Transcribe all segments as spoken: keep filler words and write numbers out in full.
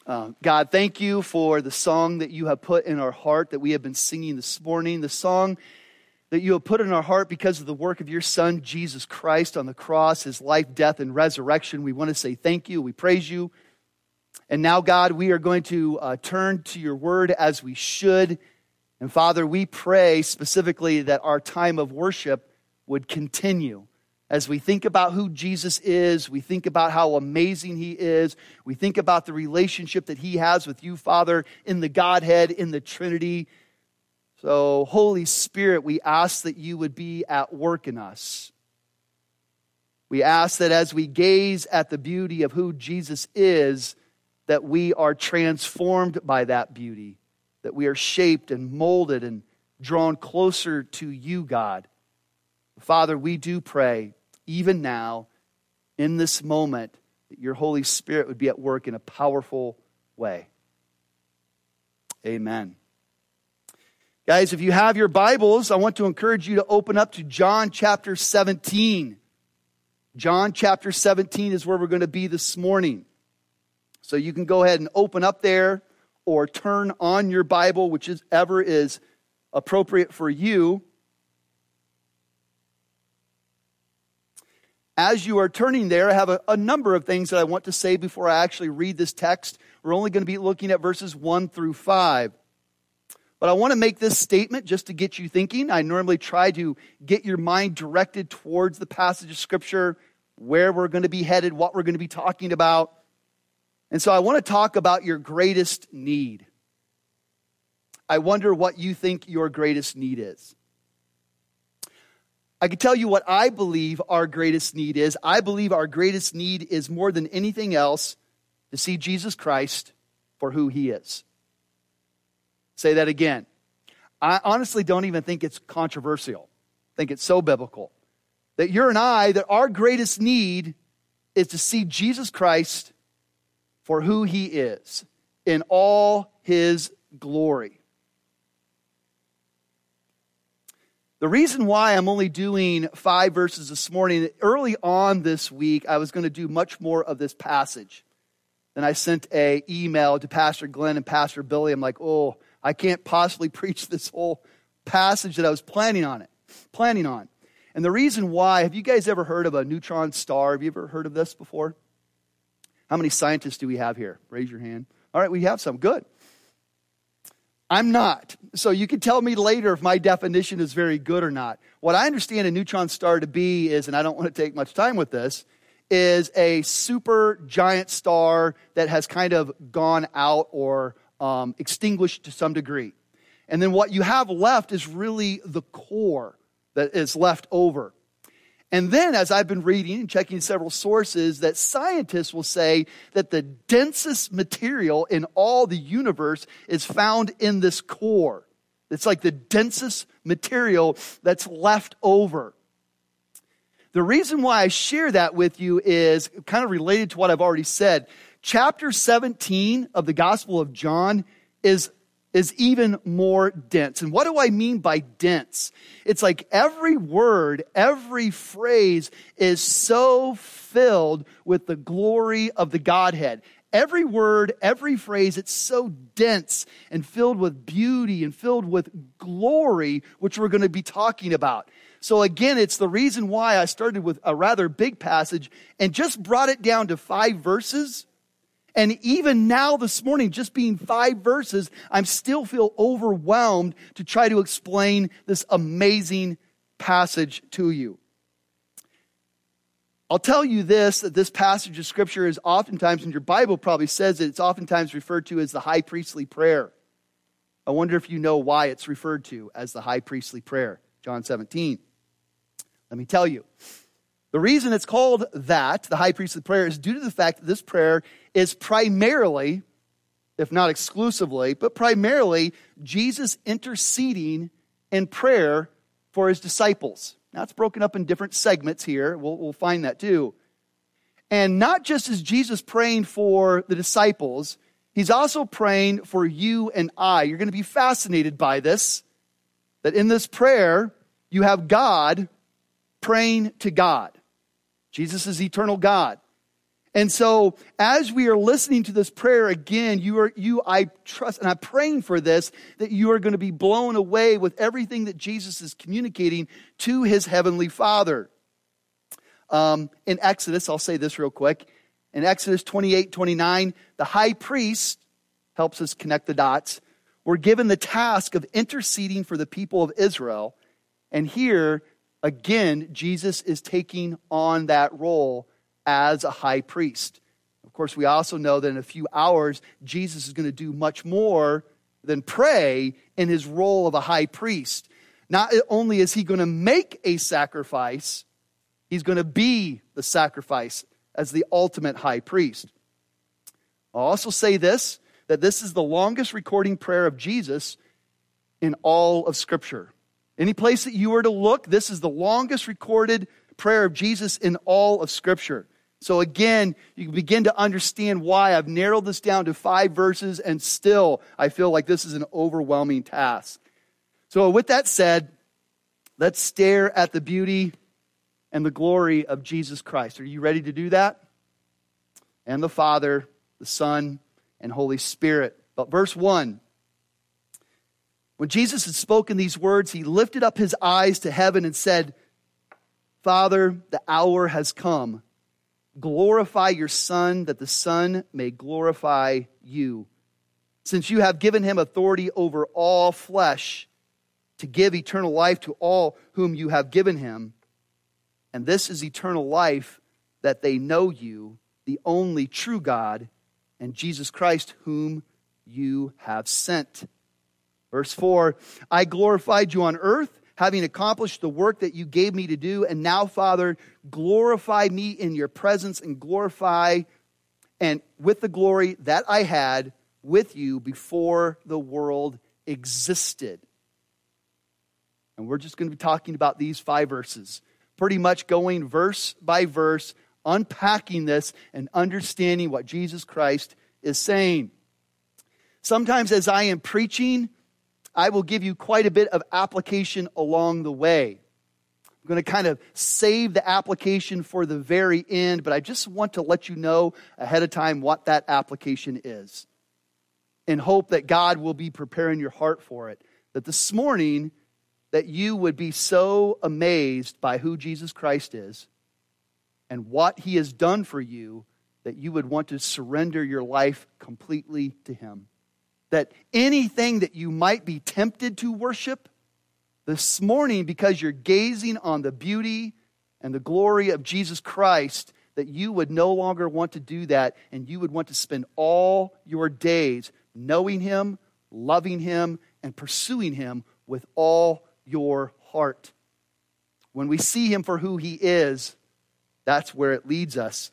Uh, God, thank you for the song that you have put in our heart that we have been singing this morning. The song that you have put in our heart because of the work of your Son, Jesus Christ, on the cross, his life, death, and resurrection. We want to say thank you. We praise you. And now, God, we are going to uh, turn to your word as we should. And Father, we pray specifically that our time of worship would continue. As we think about who Jesus is, we think about how amazing he is, we think about the relationship that he has with you, Father, in the Godhead, in the Trinity. So, Holy Spirit, we ask that you would be at work in us. We ask that as we gaze at the beauty of who Jesus is, that we are transformed by that beauty, that we are shaped and molded and drawn closer to you, God. Father, we do pray, even now, in this moment, that your Holy Spirit would be at work in a powerful way. Amen. Guys, if you have your Bibles, I want to encourage you to open up to John chapter seventeen. John chapter seventeen is where we're going to be this morning. So you can go ahead and open up there or turn on your Bible, whichever is appropriate for you. As you are turning there, I have a, a number of things that I want to say before I actually read this text. We're only going to be looking at verses one through five. But I want to make this statement just to get you thinking. I normally try to get your mind directed towards the passage of Scripture, where we're going to be headed, what we're going to be talking about. And so I want to talk about your greatest need. I wonder what you think your greatest need is. I can tell you what I believe our greatest need is. I believe our greatest need is more than anything else to see Jesus Christ for who he is. Say that again. I honestly don't even think it's controversial. I think it's so biblical. That you and I, that our greatest need is to see Jesus Christ for who he is in all his glory. The reason why I'm only doing five verses this morning, early on this week, I was going to do much more of this passage. Then I sent an email to Pastor Glenn and Pastor Billy. I'm like, oh, I can't possibly preach this whole passage that I was planning on it, planning on. And the reason why, have you guys ever heard of a neutron star? Have you ever heard of this before? How many scientists do we have here? Raise your hand. All right, we have some. Good. I'm not. So you can tell me later if my definition is very good or not. What I understand a neutron star to be is, and I don't want to take much time with this, is a super giant star that has kind of gone out or um, extinguished to some degree. And then what you have left is really the core that is left over. And then, as I've been reading and checking several sources, that scientists will say that the densest material in all the universe is found in this core. It's like the densest material that's left over. The reason why I share that with you is kind of related to what I've already said. Chapter seventeen of the Gospel of John is is even more dense. And what do I mean by dense? It's like every word, every phrase is so filled with the glory of the Godhead. Every word, every phrase, it's so dense and filled with beauty and filled with glory, which we're going to be talking about. So again, it's the reason why I started with a rather big passage and just brought it down to five verses. And even now this morning, just being five verses, I still feel overwhelmed to try to explain this amazing passage to you. I'll tell you this, that this passage of Scripture is oftentimes, and your Bible probably says it, it's oftentimes referred to as the high priestly prayer. I wonder if you know why it's referred to as the high priestly prayer, John seventeen. Let me tell you. The reason it's called that, the high priestly prayer, is due to the fact that this prayer is primarily, if not exclusively, but primarily Jesus interceding in prayer for his disciples. Now it's broken up in different segments here. We'll, we'll find that too. And not just is Jesus praying for the disciples, he's also praying for you and I. You're going to be fascinated by this, that in this prayer, you have God praying to God. Jesus is eternal God. And so as we are listening to this prayer again, you are, you, I trust, and I'm praying for this, that you are going to be blown away with everything that Jesus is communicating to his heavenly Father. Um, in Exodus, I'll say this real quick. In Exodus twenty-eight, twenty-nine, the high priest helps us connect the dots. We're given the task of interceding for the people of Israel. And here, again, Jesus is taking on that role as a high priest. Of course, we also know that in a few hours, Jesus is going to do much more than pray in his role of a high priest. Not only is he going to make a sacrifice, he's going to be the sacrifice as the ultimate high priest. I'll also say this, that this is the longest recording prayer of Jesus in all of Scripture. Any place that you were to look, this is the longest recorded prayer of Jesus in all of Scripture. So again, you can begin to understand why I've narrowed this down to five verses, and still I feel like this is an overwhelming task. So with that said, let's stare at the beauty and the glory of Jesus Christ. Are you ready to do that? And the Father, the Son, and Holy Spirit. But verse one, when Jesus had spoken these words, he lifted up his eyes to heaven and said, Father, the hour has come. Glorify your Son, that the Son may glorify you. Since you have given him authority over all flesh, to give eternal life to all whom you have given him. And this is eternal life, that they know you, the only true God, and Jesus Christ, whom you have sent. Verse four, I glorified you on earth, having accomplished the work that you gave me to do. And now, Father, glorify me in your presence and glorify and with the glory that I had with you before the world existed. And we're just going to be talking about these five verses, pretty much going verse by verse, unpacking this and understanding what Jesus Christ is saying. Sometimes as I am preaching, I will give you quite a bit of application along the way. I'm going to kind of save the application for the very end, but I just want to let you know ahead of time what that application is, in hope that God will be preparing your heart for it. That this morning, that you would be so amazed by who Jesus Christ is and what he has done for you, that you would want to surrender your life completely to him. That anything that you might be tempted to worship this morning, because you're gazing on the beauty and the glory of Jesus Christ, that you would no longer want to do that, and you would want to spend all your days knowing him, loving him, and pursuing him with all your heart. When we see him for who he is, that's where it leads us.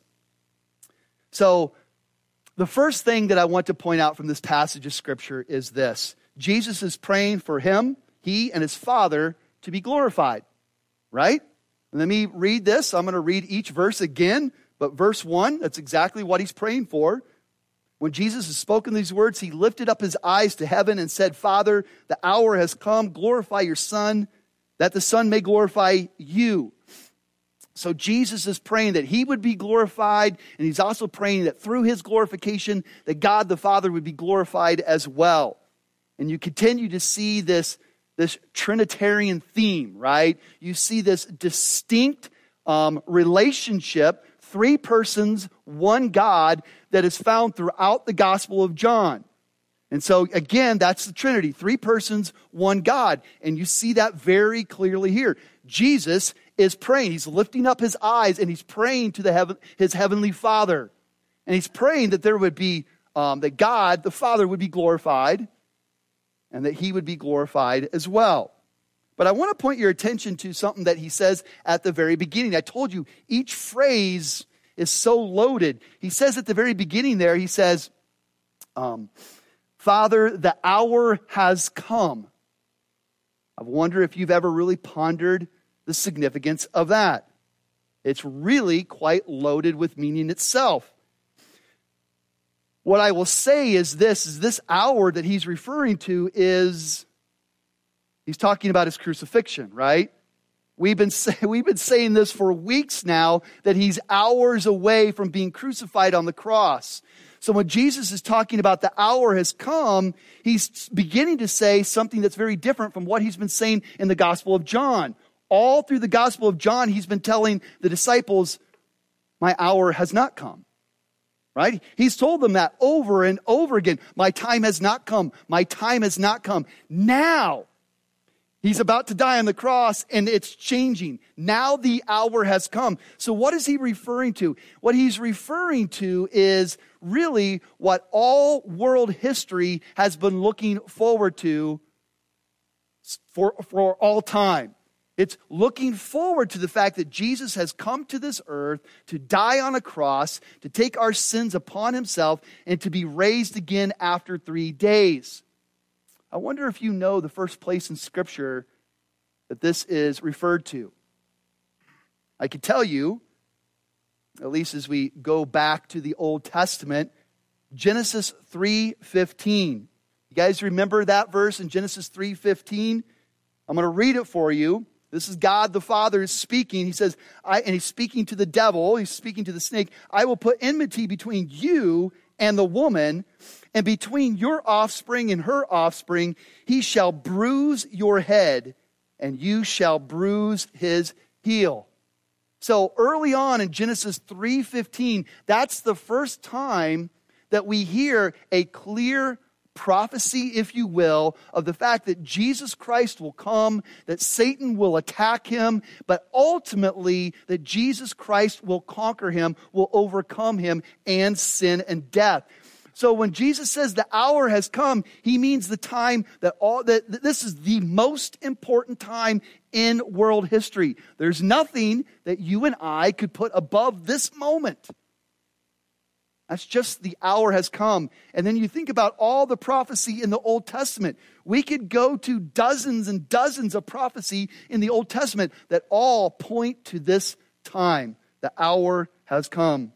So, the first thing that I want to point out from this passage of Scripture is this. Jesus is praying for him, he and his Father, to be glorified. Right? Let me read this. I'm going to read each verse again. But verse one, that's exactly what he's praying for. When Jesus has spoken these words, he lifted up his eyes to heaven and said, Father, the hour has come. Glorify your Son, that the Son may glorify you. So Jesus is praying that he would be glorified, and he's also praying that through his glorification, that God the Father would be glorified as well. And you continue to see this, this Trinitarian theme, right? You see this distinct um, relationship, three persons, one God, that is found throughout the Gospel of John. And so, again, that's the Trinity. Three persons, one God. And you see that very clearly here. Jesus is praying. He's lifting up his eyes and he's praying to the heaven, his heavenly Father. And he's praying that there would be, um, that God, the Father, would be glorified and that he would be glorified as well. But I want to point your attention to something that he says at the very beginning. I told you, each phrase is so loaded. He says at the very beginning there, he says, um, Father, the hour has come. I wonder if you've ever really pondered the significance of that. It's really quite loaded with meaning itself. What I will say is this, is this hour that he's referring to is, he's talking about his crucifixion, right? We've been, say, we've been saying this for weeks now, that he's hours away from being crucified on the cross. So when Jesus is talking about the hour has come, he's beginning to say something that's very different from what he's been saying in the Gospel of John. All through the Gospel of John, he's been telling the disciples, my hour has not come. Right? He's told them that over and over again. My time has not come. My time has not come. Now, he's about to die on the cross and it's changing. Now the hour has come. So what is he referring to? What he's referring to is really what all world history has been looking forward to for, for all time. It's looking forward to the fact that Jesus has come to this earth to die on a cross, to take our sins upon himself, and to be raised again after three days. I wonder if you know the first place in Scripture that this is referred to. I can tell you, at least as we go back to the Old Testament, Genesis three fifteen. You guys remember that verse in Genesis three fifteen? I'm going to read it for you. This is God the Father speaking. He says, I, and he's speaking to the devil. He's speaking to the snake. I will put enmity between you and the woman, and between your offspring and her offspring. He shall bruise your head, and you shall bruise his heel. So early on in Genesis three fifteen, that's the first time that we hear a clear prophecy, if you will, of the fact that Jesus Christ will come, that Satan will attack him, but ultimately that Jesus Christ will conquer him, will overcome him, and sin and death. So when Jesus says the hour has come, he means the time that all that, that this is the most important time in world history. There's nothing that you and I could put above this moment. That's just the hour has come. And then you think about all the prophecy in the Old Testament. We could go to dozens and dozens of prophecy in the Old Testament that all point to this time. The hour has come.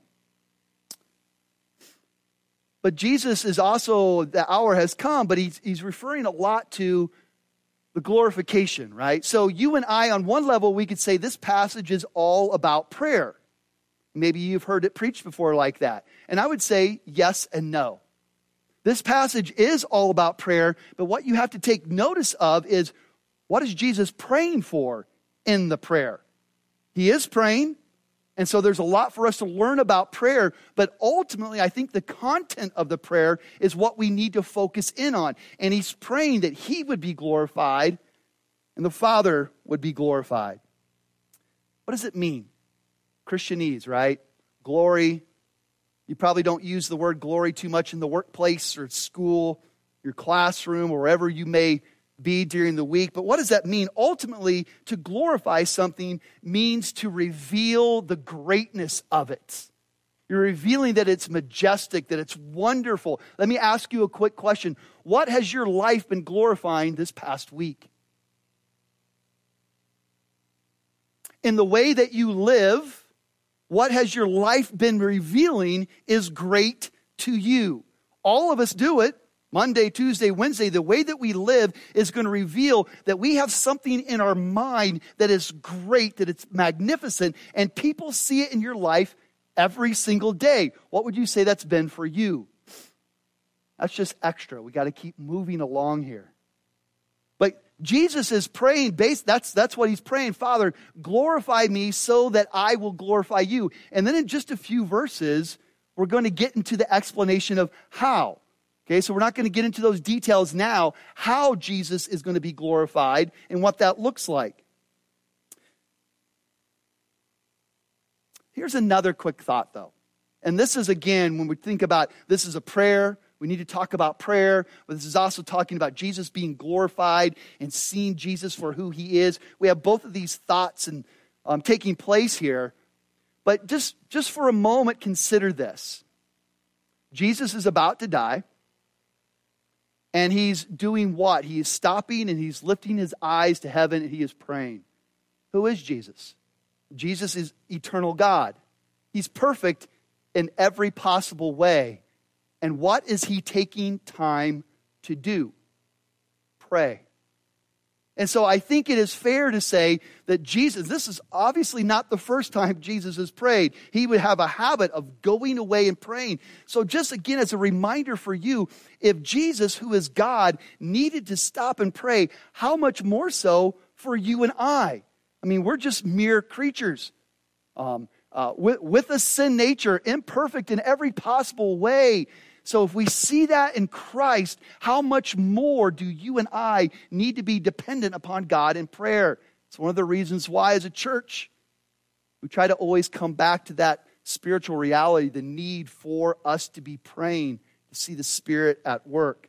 But Jesus is also, the hour has come, but he's, he's referring a lot to the glorification, right? So you and I, on one level, we could say this passage is all about prayer. Maybe you've heard it preached before like that. And I would say yes and no. This passage is all about prayer, but what you have to take notice of is, what is Jesus praying for in the prayer? He is praying, and so there's a lot for us to learn about prayer, but ultimately I think the content of the prayer is what we need to focus in on. And he's praying that he would be glorified and the Father would be glorified. What does it mean? Christianese, right? Glory. You probably don't use the word glory too much in the workplace or school, your classroom, or wherever you may be during the week. But what does that mean? Ultimately, to glorify something means to reveal the greatness of it. You're revealing that it's majestic, that it's wonderful. Let me ask you a quick question. What has your life been glorifying this past week? In the way that you live, what has your life been revealing is great to you. All of us do it. Monday, Tuesday, Wednesday. The way that we live is going to reveal that we have something in our mind that is great, that it's magnificent, and people see it in your life every single day. What would you say that's been for you? That's just extra. We got to keep moving along here. But Jesus is praying, based, that's, that's what he's praying. Father, glorify me so that I will glorify you. And then in just a few verses, we're going to get into the explanation of how. Okay, so we're not going to get into those details now, how Jesus is going to be glorified and what that looks like. Here's another quick thought, though. And this is, again, when we think about this is a prayer, we need to talk about prayer, but this is also talking about Jesus being glorified and seeing Jesus for who he is. We have both of these thoughts and um, taking place here. But just, just for a moment, consider this. Jesus is about to die. And he's doing what? He is stopping and he's lifting his eyes to heaven and he is praying. Who is Jesus? Jesus is eternal God. He's perfect in every possible way. And what is he taking time to do? Pray. And so I think it is fair to say that Jesus, this is obviously not the first time Jesus has prayed. He would have a habit of going away and praying. So just again, as a reminder for you, if Jesus, who is God, needed to stop and pray, how much more so for you and I? I mean, we're just mere creatures um, uh, with, with a sin nature, imperfect in every possible way. So if we see that in Christ, how much more do you and I need to be dependent upon God in prayer? It's one of the reasons why as a church, we try to always come back to that spiritual reality, the need for us to be praying, to see the Spirit at work.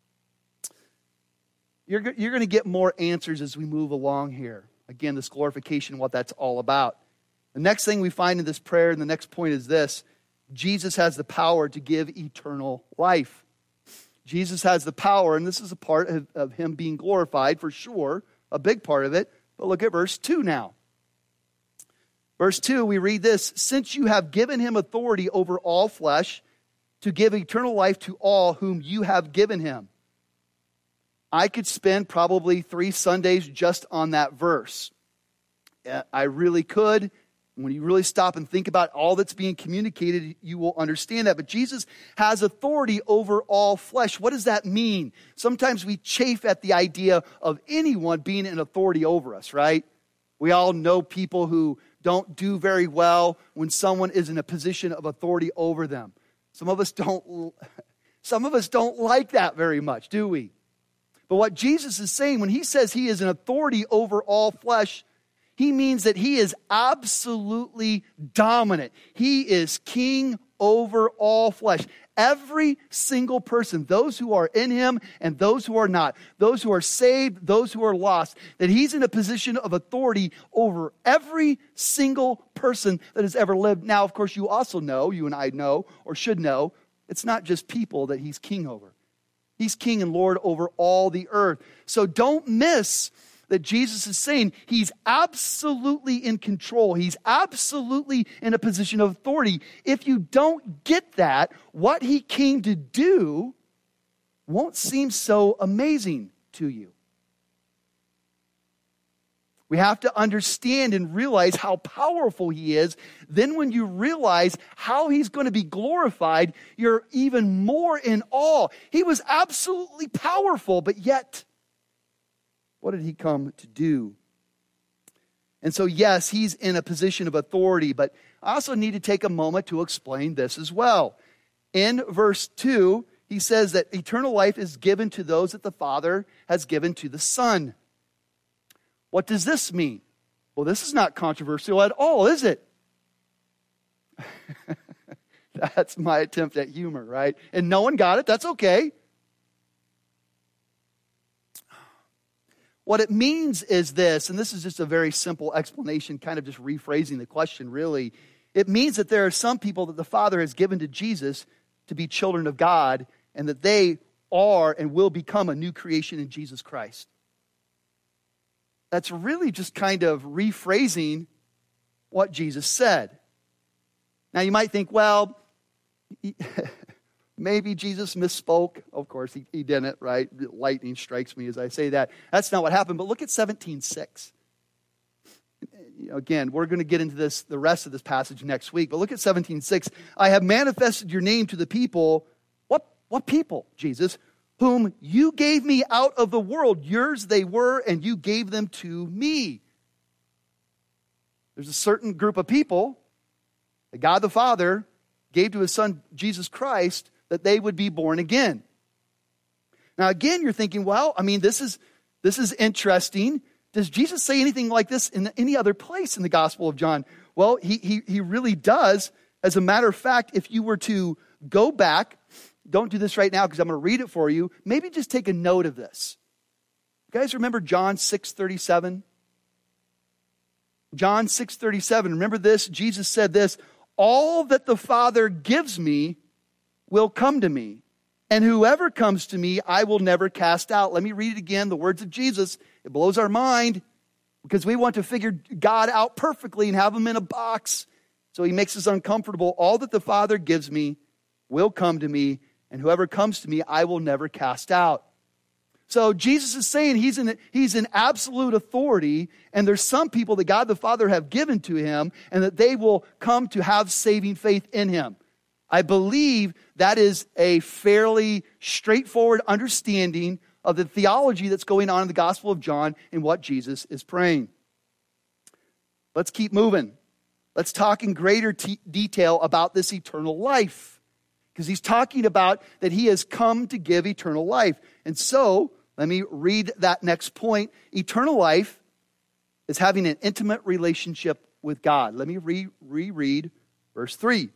You're, you're going to get more answers as we move along here. Again, this glorification, what that's all about. The next thing we find in this prayer, and the next point is this: Jesus has the power to give eternal life. Jesus has the power, and this is a part of, of him being glorified for sure, a big part of it. But look at verse two now. Verse two, we read this: since you have given him authority over all flesh to give eternal life to all whom you have given him. I could spend probably three Sundays just on that verse. I really could. When you really stop and think about all that's being communicated, you will understand that. But Jesus has authority over all flesh. What does that mean? Sometimes we chafe at the idea of anyone being an authority over us, right? We all know people who don't do very well when someone is in a position of authority over them. Some of us don't, some of us don't like that very much, do we? But what Jesus is saying when he says he is an authority over all flesh, he means that he is absolutely dominant. He is king over all flesh. Every single person, those who are in him and those who are not, those who are saved, those who are lost, that he's in a position of authority over every single person that has ever lived. Now, of course, you also know, you and I know, or should know, it's not just people that he's king over. He's king and Lord over all the earth. So don't miss that Jesus is saying he's absolutely in control. He's absolutely in a position of authority. If you don't get that, what he came to do won't seem so amazing to you. We have to understand and realize how powerful he is. Then when you realize how he's going to be glorified, you're even more in awe. He was absolutely powerful, but yet, what did he come to do? And so, yes, he's in a position of authority, but I also need to take a moment to explain this as well. In verse two, he says that eternal life is given to those that the Father has given to the Son. What does this mean? Well, this is not controversial at all, is it? That's my attempt at humor, right? And no one got it. That's okay. What it means is this, and this is just a very simple explanation, kind of just rephrasing the question, really. It means that there are some people that the Father has given to Jesus to be children of God, and that they are and will become a new creation in Jesus Christ. That's really just kind of rephrasing what Jesus said. Now you might think, well, he, maybe Jesus misspoke. Of course, he, he didn't, right? Lightning strikes me as I say that. That's not what happened. But look at seventeen six. You know, again, we're going to get into this, the rest of this passage next week. But look at seventeen six. I have manifested your name to the people. What, what people, Jesus? Whom you gave me out of the world. Yours they were, and you gave them to me. There's a certain group of people that God the Father gave to his Son, Jesus Christ, that they would be born again. Now, again, you're thinking, well, I mean, this is this is interesting. Does Jesus say anything like this in any other place in the Gospel of John? Well, he he, he really does. As a matter of fact, if you were to go back, don't do this right now because I'm going to read it for you. Maybe just take a note of this. You guys remember John six thirty-seven? John six thirty-seven. Remember this? Jesus said this: all that the Father gives me will come to me, and whoever comes to me I will never cast out. Let me read it again, the words of Jesus. It blows our mind because we want to figure God out perfectly and have him in a box. So he makes us uncomfortable. All that the Father gives me will come to me, and whoever comes to me, I will never cast out. So Jesus is saying he's an, he's an absolute authority, and there's some people that God the Father have given to him, and that they will come to have saving faith in him. I believe that is a fairly straightforward understanding of the theology that's going on in the Gospel of John and what Jesus is praying. Let's keep moving. Let's talk in greater t- detail about this eternal life, because he's talking about that he has come to give eternal life. And so, let me read that next point. Eternal life is having an intimate relationship with God. Let me re- reread verse three.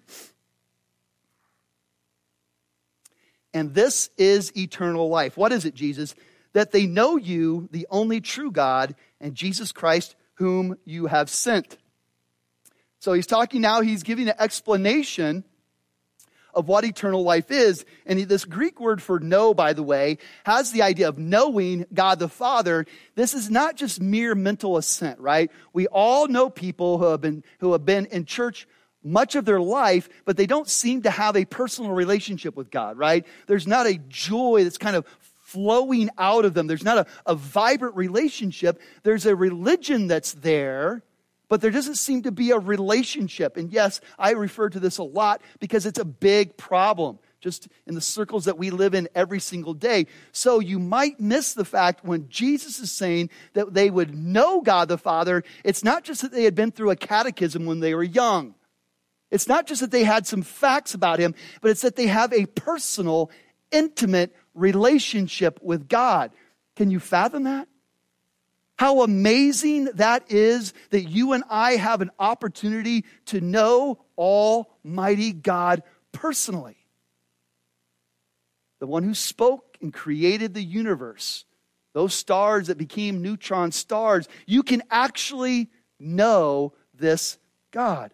And this is eternal life. What is it, Jesus? That they know you, the only true God, and Jesus Christ, whom you have sent. So he's talking now, he's giving an explanation of what eternal life is. And this Greek word for know, by the way, has the idea of knowing God the Father. This is not just mere mental assent, right? We all know people who have been who have been in church much of their life, but they don't seem to have a personal relationship with God, right? There's not a joy that's kind of flowing out of them. There's not a, a vibrant relationship. There's a religion that's there, but there doesn't seem to be a relationship. And yes, I refer to this a lot because it's a big problem just in the circles that we live in every single day. So you might miss the fact when Jesus is saying that they would know God the Father, it's not just that they had been through a catechism when they were young. It's not just that they had some facts about him, but it's that they have a personal, intimate relationship with God. Can you fathom that? How amazing that is that you and I have an opportunity to know Almighty God personally. The one who spoke and created the universe, those stars that became neutron stars, you can actually know this God.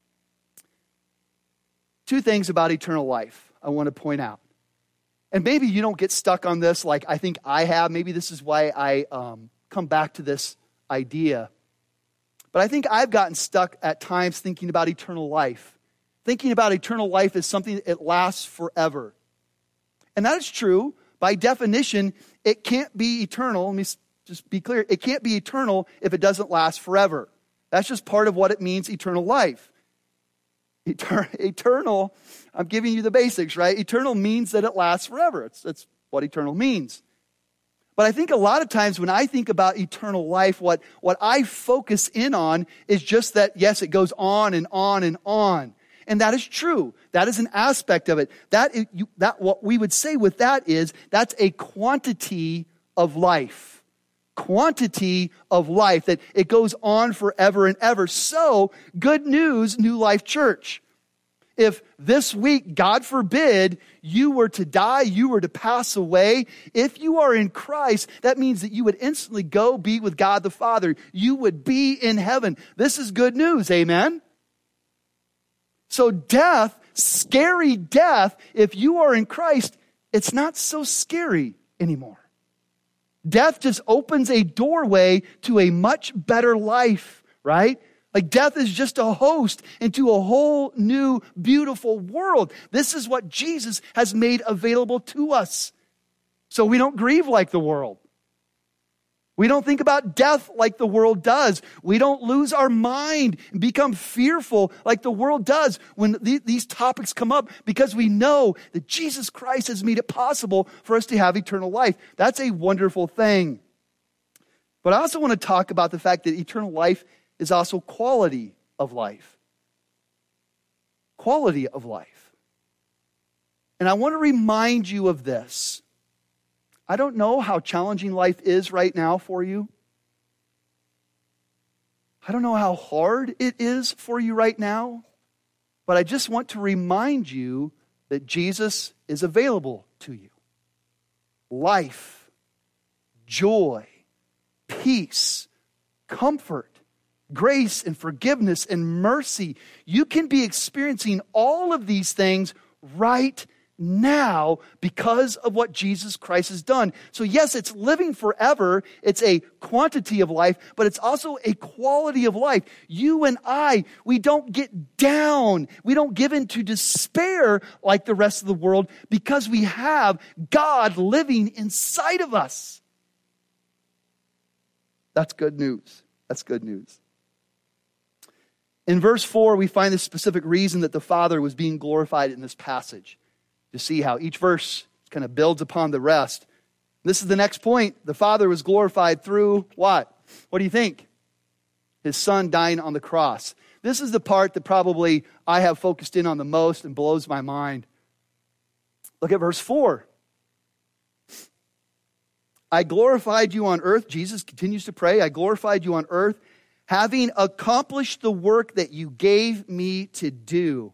Two things about eternal life I want to point out. And maybe you don't get stuck on this like I think I have. Maybe this is why I um, come back to this idea. But I think I've gotten stuck at times thinking about eternal life. Thinking about eternal life as something that lasts forever. And that is true. By definition, it can't be eternal. Let me just be clear. It can't be eternal if it doesn't last forever. That's just part of what it means, eternal life. Eternal, I'm giving you the basics, right? Eternal means that it lasts forever. It's, that's what eternal means. But I think a lot of times when I think about eternal life, what, what I focus in on is just that, yes, it goes on and on and on. And that is true. That is an aspect of it. That, is, you, that what we would say with that is, that's a quantity of life. Quantity of life, that it goes on forever and ever. So, good news, New Life Church. If this week, God forbid, you were to die, you were to pass away, if you are in Christ, that means that you would instantly go be with God the Father. You would be in heaven. This is good news, amen? So death, scary death, if you are in Christ, it's not so scary anymore. Death just opens a doorway to a much better life, right? Like death is just a host into a whole new, beautiful world. This is what Jesus has made available to us. So we don't grieve like the world. We don't think about death like the world does. We don't lose our mind and become fearful like the world does when th- these topics come up, because we know that Jesus Christ has made it possible for us to have eternal life. That's a wonderful thing. But I also want to talk about the fact that eternal life is also quality of life. Quality of life. And I want to remind you of this. I don't know how challenging life is right now for you. I don't know how hard it is for you right now. But I just want to remind you that Jesus is available to you. Life, joy, peace, comfort, grace and forgiveness and mercy. You can be experiencing all of these things right now because of what Jesus Christ has done. So yes, it's living forever. It's a quantity of life, but it's also a quality of life. You and I, we don't get down. We don't give in to despair like the rest of the world because we have God living inside of us. That's good news. That's good news. In verse four, we find the specific reason that the Father was being glorified in this passage. To see how each verse kind of builds upon the rest. This is the next point. The Father was glorified through what? What do you think? His Son dying on the cross. This is the part that probably I have focused in on the most and blows my mind. Look at verse four. I glorified you on earth. Jesus continues to pray. I glorified you on earth, having accomplished the work that you gave me to do.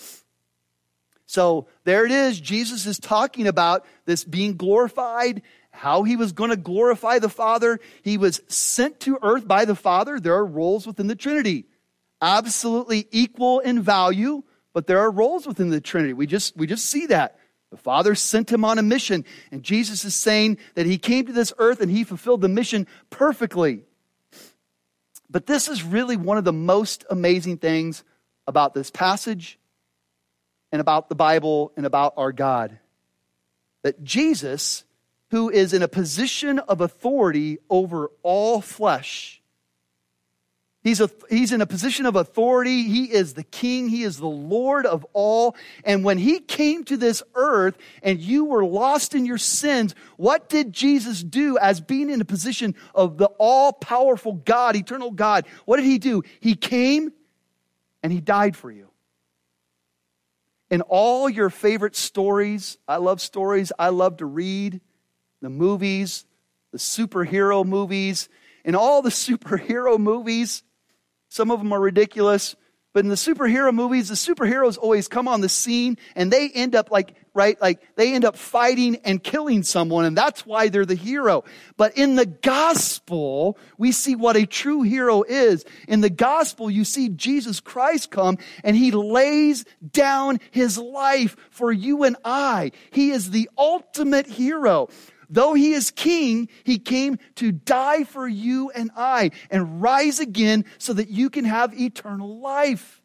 So there it is. Jesus is talking about this being glorified, how he was going to glorify the Father. He was sent to earth by the Father. There are roles within the Trinity. Absolutely equal in value, but there are roles within the Trinity. We just, we just see that. The Father sent him on a mission, and Jesus is saying that he came to this earth and he fulfilled the mission perfectly. But this is really one of the most amazing things about this passage and about the Bible and about our God. That Jesus, who is in a position of authority over all flesh, he's, a, he's in a position of authority. He is the King. He is the Lord of all. And when he came to this earth and you were lost in your sins, what did Jesus do as being in a position of the all-powerful God, eternal God? What did he do? He came and he died for you. In all your favorite stories, I love stories, I love to read, the movies, the superhero movies. In all the superhero movies, some of them are ridiculous, but in the superhero movies, the superheroes always come on the scene and they end up like, right, like they end up fighting and killing someone, and that's why they're the hero. But in the gospel, we see what a true hero is. In the gospel, you see Jesus Christ come and he lays down his life for you and I. He is the ultimate hero. Though he is king, he came to die for you and I and rise again so that you can have eternal life.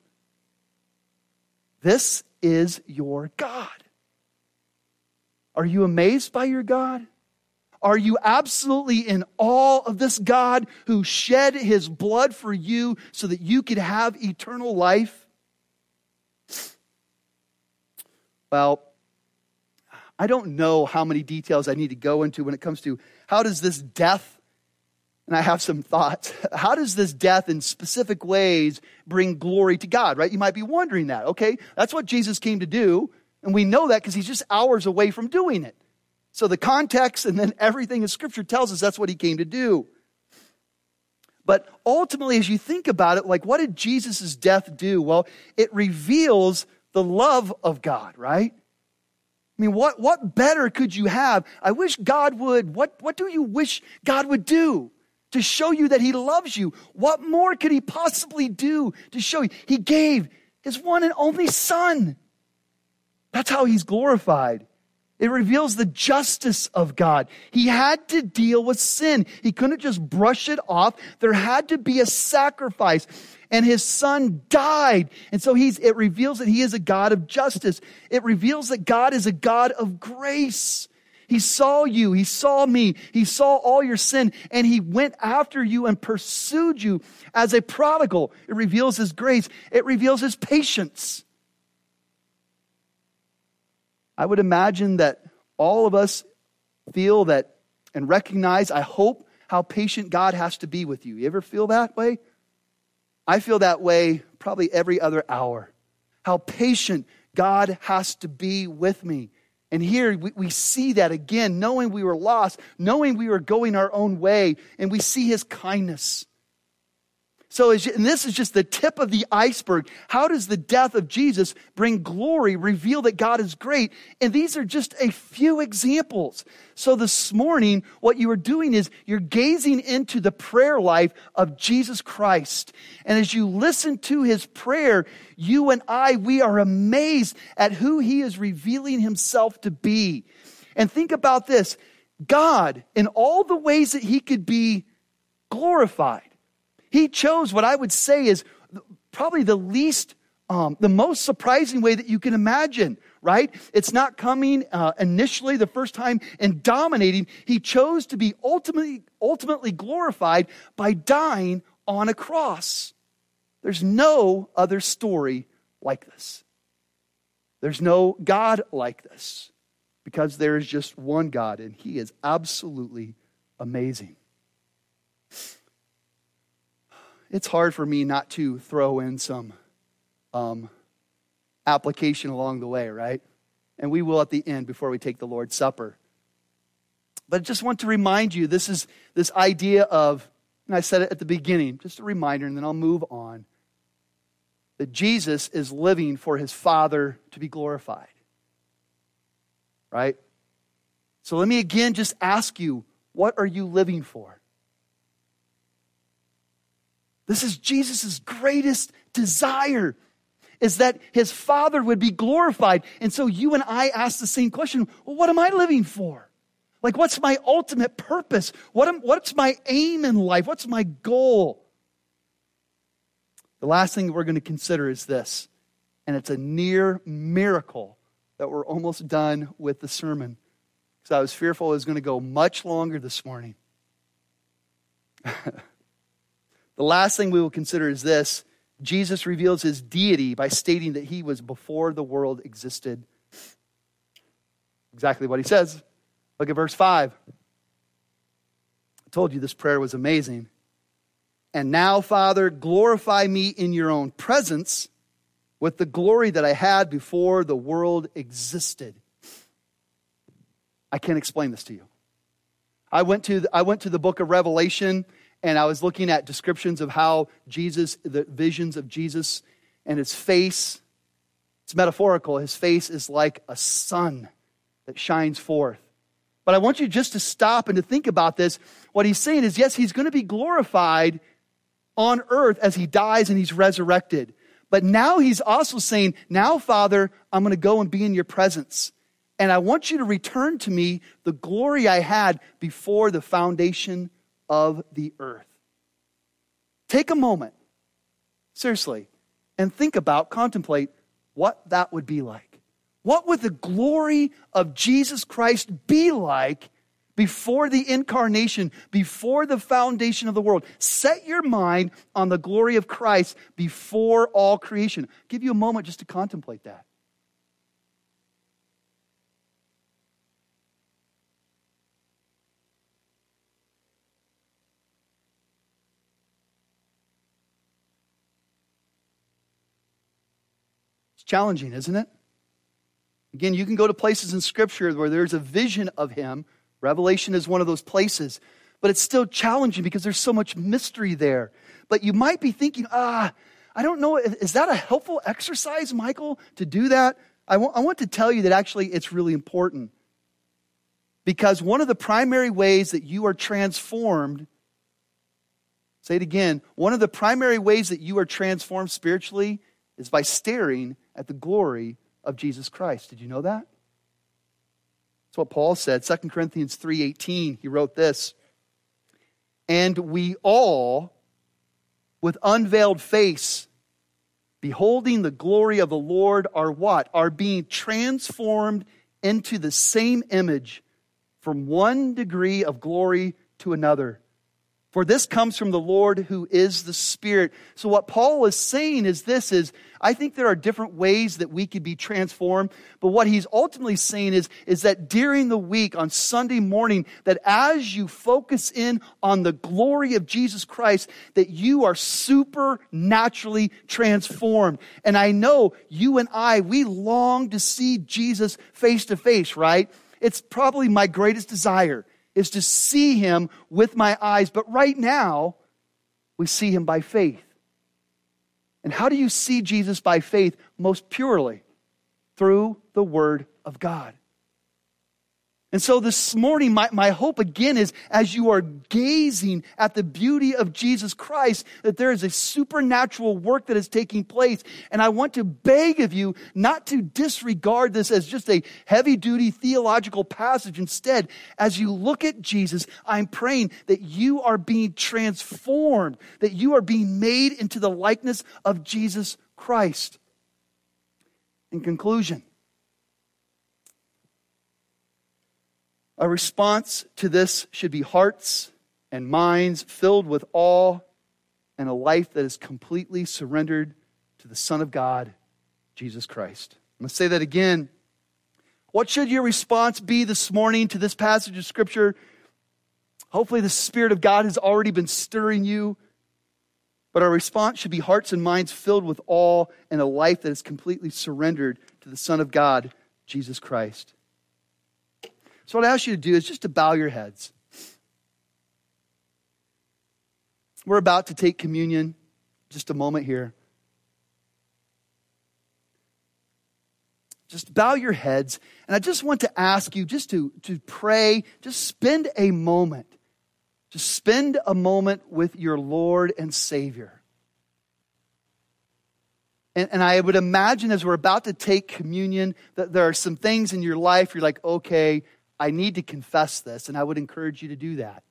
This is your God. Are you amazed by your God? Are you absolutely in awe of this God who shed his blood for you so that you could have eternal life? Well, I don't know how many details I need to go into when it comes to how does this death, and I have some thoughts, how does this death in specific ways bring glory to God, right? You might be wondering that, okay? That's what Jesus came to do, and we know that because he's just hours away from doing it. So the context and then everything in Scripture tells us that's what he came to do. But ultimately, as you think about it, like what did Jesus' death do? Well, it reveals the love of God, right? I mean, what, what better could you have? I wish God would, what, what do you wish God would do to show you that he loves you? What more could he possibly do to show you? He gave his one and only Son. That's how he's glorified. It reveals the justice of God. He had to deal with sin. He couldn't just brush it off. There had to be a sacrifice. And his Son died. And so he's, it reveals that he is a God of justice. It reveals that God is a God of grace. He saw you. He saw me. He saw all your sin. And he went after you and pursued you as a prodigal. It reveals his grace. It reveals his patience. I would imagine that all of us feel that and recognize, I hope, how patient God has to be with you. You ever feel that way? I feel that way probably every other hour. How patient God has to be with me. And here we, we see that again, knowing we were lost, knowing we were going our own way, and we see his kindness. So, as you, and this is just the tip of the iceberg. How does the death of Jesus bring glory, reveal that God is great? And these are just a few examples. So this morning, what you are doing is you're gazing into the prayer life of Jesus Christ. And as you listen to his prayer, you and I, we are amazed at who he is revealing himself to be. And think about this. God, in all the ways that he could be glorified, he chose what I would say is probably the least, um, the most surprising way that you can imagine, right? It's not coming uh, initially the first time and dominating. He chose to be ultimately, ultimately glorified by dying on a cross. There's no other story like this. There's no God like this, because there is just one God, and he is absolutely amazing. It's hard for me not to throw in some um, application along the way, right? And we will at the end before we take the Lord's Supper. But I just want to remind you, this is this idea of, and I said it at the beginning, just a reminder, and then I'll move on, that Jesus is living for his Father to be glorified. Right? So let me again just ask you, what are you living for? This is Jesus' greatest desire, is that his Father would be glorified. And so you and I ask the same question, well, what am I living for? Like, what's my ultimate purpose? What am, what's my aim in life? What's my goal? The last thing that we're going to consider is this, and it's a near miracle that we're almost done with the sermon, because I was fearful it was going to go much longer this morning. The last thing we will consider is this. Jesus reveals his deity by stating that he was before the world existed. Exactly what he says. Look at verse five. I told you this prayer was amazing. And now, Father, glorify me in your own presence with the glory that I had before the world existed. I can't explain this to you. I went to the, I went to the book of Revelation, and I was looking at descriptions of how Jesus, the visions of Jesus and his face, it's metaphorical. His face is like a sun that shines forth. But I want you just to stop and to think about this. What he's saying is, yes, he's going to be glorified on earth as he dies and he's resurrected. But now he's also saying, now, Father, I'm going to go and be in your presence. And I want you to return to me the glory I had before the foundation of the earth. Take a moment, seriously, and think about, contemplate what that would be like. What would the glory of Jesus Christ be like before the incarnation, before the foundation of the world? Set your mind on the glory of Christ before all creation. I'll give you a moment just to contemplate that. It's challenging, isn't it? Again, you can go to places in Scripture where there's a vision of him. Revelation is one of those places. But it's still challenging because there's so much mystery there. But you might be thinking, ah, I don't know, is that a helpful exercise, Michael, to do that? I want, I want to tell you that actually it's really important. Because one of the primary ways that you are transformed, say it again, one of the primary ways that you are transformed spiritually is by staring at the glory of Jesus Christ. Did you know that? That's what Paul said. Second Corinthians three eighteen, he wrote this. And we all, with unveiled face, beholding the glory of the Lord, are what? Are being transformed into the same image from one degree of glory to another. For this comes from the Lord who is the Spirit. So what Paul is saying is this is, I think there are different ways that we could be transformed. But what he's ultimately saying is, is that during the week, on Sunday morning, that as you focus in on the glory of Jesus Christ, that you are supernaturally transformed. And I know you and I, we long to see Jesus face to face, right? It's probably my greatest desire, is to see him with my eyes. But right now, We see him by faith. And how do you see Jesus by faith? Most purely through the Word of God. And so this morning, my, my hope again is as you are gazing at the beauty of Jesus Christ, that there is a supernatural work that is taking place. And I want to beg of you not to disregard this as just a heavy-duty theological passage. Instead, as you look at Jesus, I'm praying that you are being transformed, that you are being made into the likeness of Jesus Christ. In conclusion, a response to this should be hearts and minds filled with awe and a life that is completely surrendered to the Son of God, Jesus Christ. I'm going to say that again. What should your response be this morning to this passage of Scripture? Hopefully the Spirit of God has already been stirring you. But our response should be hearts and minds filled with awe and a life that is completely surrendered to the Son of God, Jesus Christ. So what I ask you to do is just to bow your heads. We're about to take communion. Just a moment here. Just bow your heads. And I just want to ask you just to, to pray. Just spend a moment. Just spend a moment with your Lord and Savior. And, and I would imagine as we're about to take communion that there are some things in your life you're like, okay, I need to confess this, and I would encourage you to do that.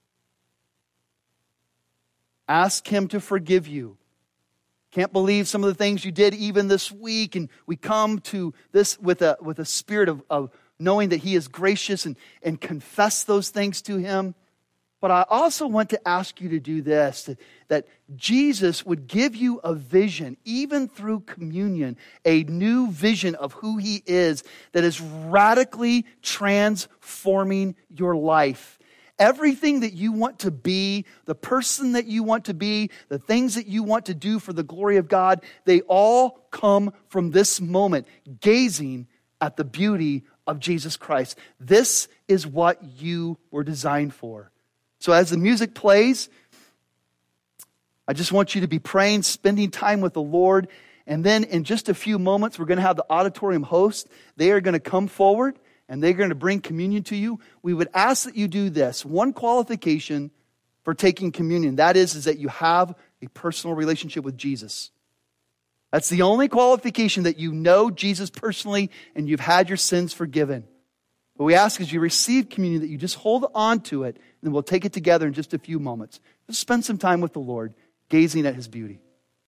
Ask him to forgive you. Can't believe some of the things you did even this week, and we come to this with a with a spirit of, of knowing that he is gracious and, and confess those things to him. But I also want to ask you to do this, that, that Jesus would give you a vision, even through communion, a new vision of who he is that is radically transforming your life. Everything that you want to be, the person that you want to be, the things that you want to do for the glory of God, they all come from this moment, gazing at the beauty of Jesus Christ. This is what you were designed for. So as the music plays, I just want you to be praying, spending time with the Lord. And then in just a few moments, we're going to have the auditorium host. They are going to come forward and they're going to bring communion to you. We would ask that you do this. One qualification for taking communion, that is, is that you have a personal relationship with Jesus. That's the only qualification, that you know Jesus personally and you've had your sins forgiven. But we ask as you receive communion that you just hold on to it, and we'll take it together in just a few moments. Just spend some time with the Lord, gazing at his beauty.